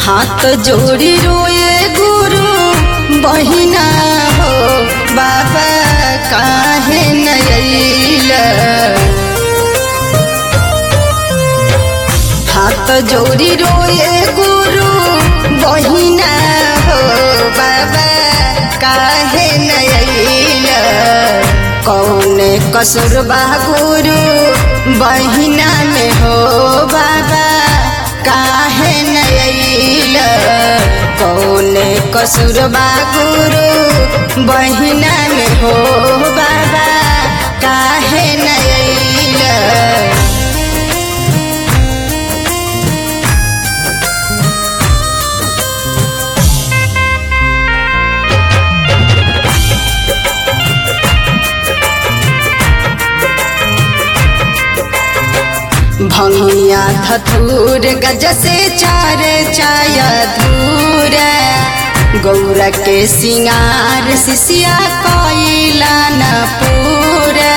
हाथ जोड़ी रोए गुरु बहिना हो बाबा काहे न अइला। हाथ जोड़ी रोए गुरु बहिना हो बाबा काहे न अइला। कौन कसुर बा गुरु बहिना में हो बाबा काहे न अइला। कौन कसुर बा गुरु बहिना में हो बाबा काहे न अइला। भंगिया धतूर गज से चार चाया धूर। गौरा के सिंगार सिसिया कोइला न पूरा।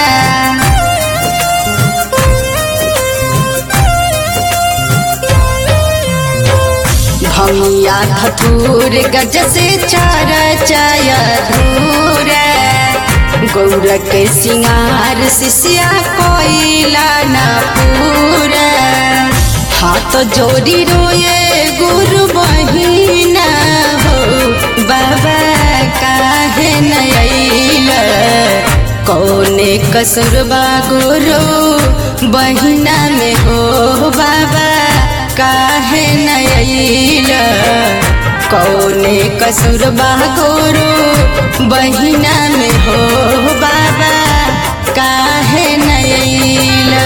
भंगिया धतूर गज से चार चाया धूर। गौरा के सिंगार सिसिया कोइला न पूरा। हाथ जोड़ी रोए गुरु बहिना हो बाबा काहे न अइला। कौन कसुर बा गुरु बहिना में हो बाबा काहे न अइला। कौन कसुर बा गुरु बहिना में हो बाबा काहे न अइला।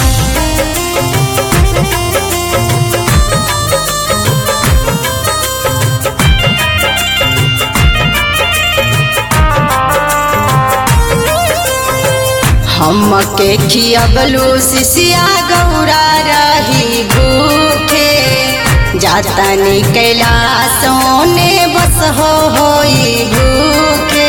हमके खियबलू सिसिया गौरा रही भूखे। जातानी कैलाशों ने बस होई भूखे।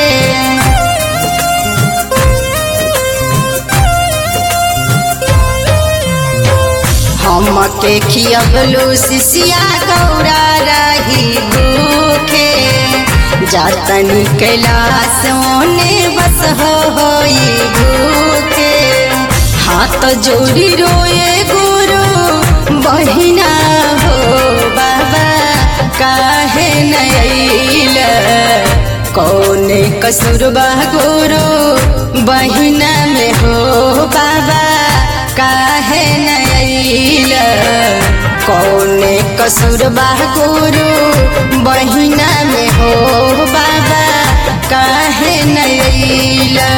हमके खियबलू सिसिया गौरा रही भूखे। जातनी कैलाशों ने बस होई भूखे। हाथ जोड़ी रोए गुरु बहिना हो बाबा काहे न अइला। कौन कसुर बा गुरु बहिना में हो बाबा काहे न अइला। कौन कसुर बा गुरु बहिना में हो बाबा काहे न अइला।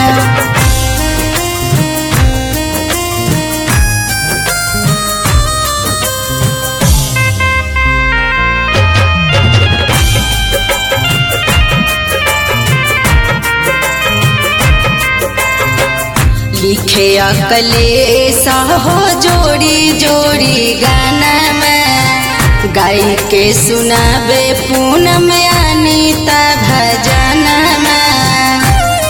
लिखे अकलेश हो जोड़ी जोड़ी गाना में। गाय के सुनाबे पूनम अनीता भजन में।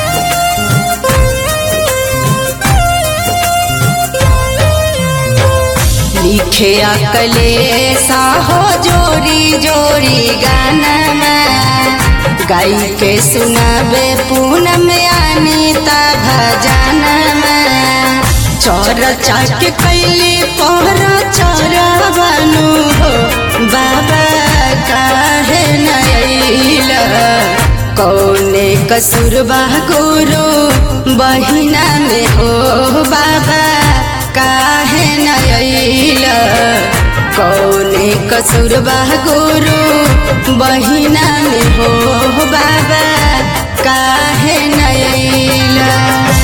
लिखे अकलेश हो जोड़ी जोड़ी गाना में। गाय के सुनाबे पूनम अनीता भजन में। चौर चाट कैली पहरा चौरा बनू हो बाबा काहे न अइला। कौन कसुर बा गुरु बहिना में हो बाबा काहे न अइला। कौन कसुर बा गुरु बहिना में हो बाबा काहे न अइला।